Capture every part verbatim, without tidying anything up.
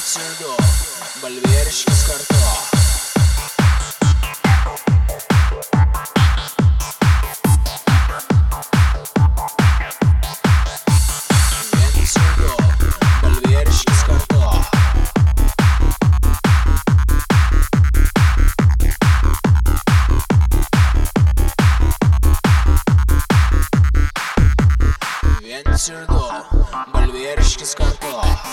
Viens ir du, balvieriškis kartu. Viens ir du, balvieriškis kartu.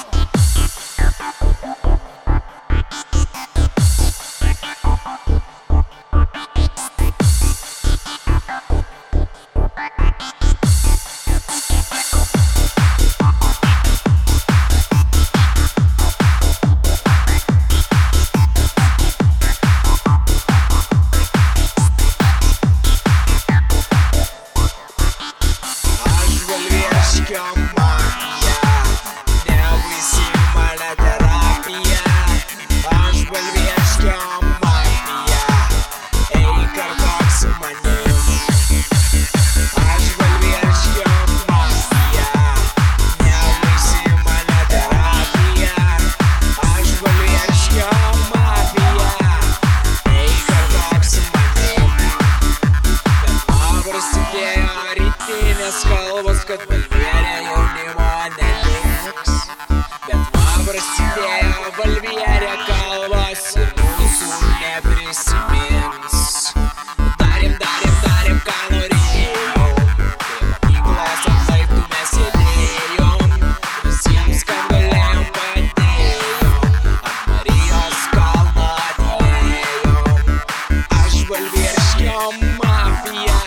Kalbos, kad balvierė jaunimo neliks, bet man prasidėjo balvierė kalbos ir mūsų neprisimins. Darėm, darėm, darėm, ką norėjom, prie mokyklos atlaiptų mes sėdėjom, visiems, kam galėjom, padėjom, ant Marijos kalno atėjom. Aš balvieriškio mafija,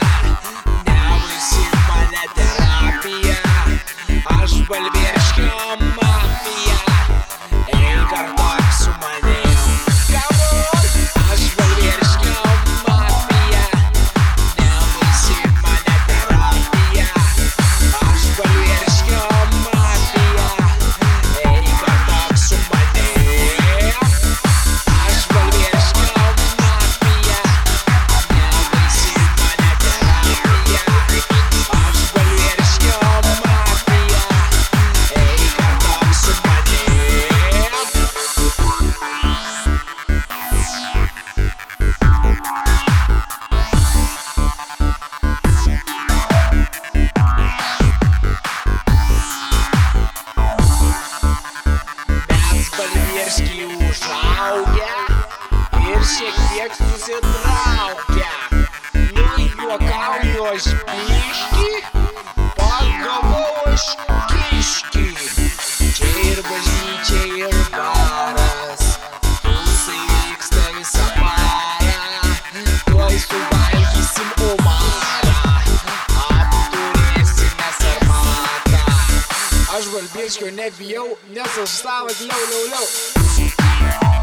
aš balvieriškio mafija, eik kartok su manim. Aš balvieriškio mafija, nebaisyk mane terapija. Aš balvieriškio mafija, eik kartok su manim. Aš balvieriškio mafija, nebaisyk mane terapija. Aš balvieriškio užaugę ir šiek tiek susitraukę. Nujuokauju aš biškį, pagavau aš kiškį. Čia ir bažnyčia ir baras, tūsai vyksta visą parą. Tuoj suvalgysim umarą, apturėsime sarmatą. Aš balvieriškio nebijau, nes aš savas liau liau liau.